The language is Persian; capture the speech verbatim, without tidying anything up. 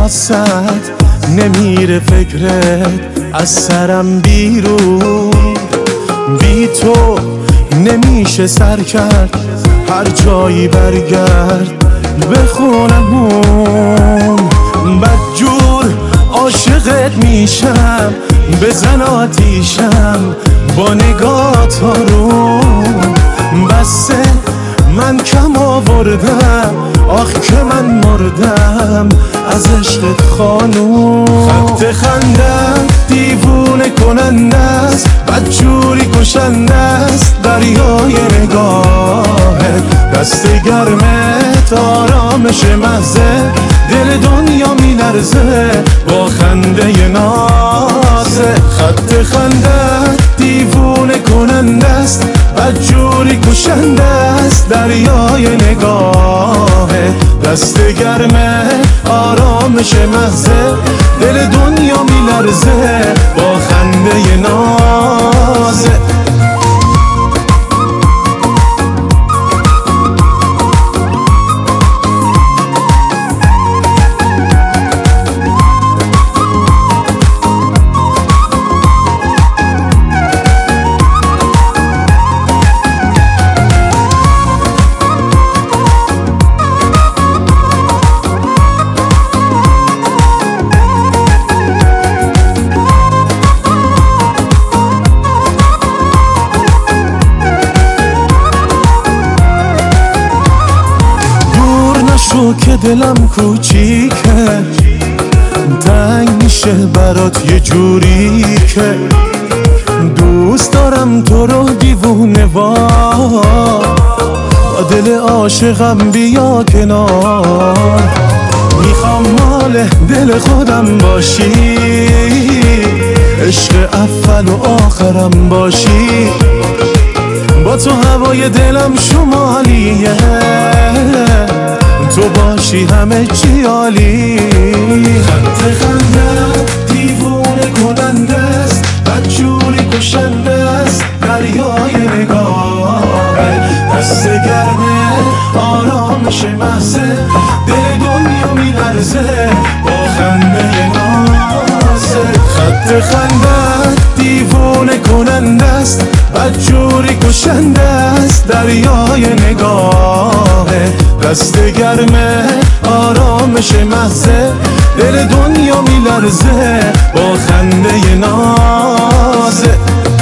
واسط نمیره فکرت از سرم بیرون. بی تو نمیشه سر کرد هر جایی برگرد به خونمون. بدجور عاشقت میشم بزن آتیشم با نگات آروم. بسه من کم آوردم آخ که من مردم از عشقت خانوم. خط خندم دیوونه کننده است بدجوری کشنده است دریای نگاهت. دست گرمت آرامش مزه دل دنیا میلرزه با خنده نازه. خط خندم دیوونه کننده است بدجوری کشنده است دریای نگاهه. دست گرمه آرامش مزه دل دنیا میلرزه با خنده نازه. تو که دلم کوچیکه تنگ میشه برات یه جوری که دوست دارم تو رو دیوونه وار. با دل عاشقم بیا کنار میخوام مال دل خودم باشی عشق اول و آخرم باشی. با تو هوای دلم شمالیه تو باشی همه چی عالی. خط خندم دیوونه کننده است بدجوری کشنده است دریای نگاهت. دست گرمه آرامش محضه دل دنیا میلرزه با خنده نازه. خط خندم دیوونه کننده است بدجوری کشنده است دریای نگاهه. دست گرمه آرامش محضه دل دنیا میلرزه با خنده نازه.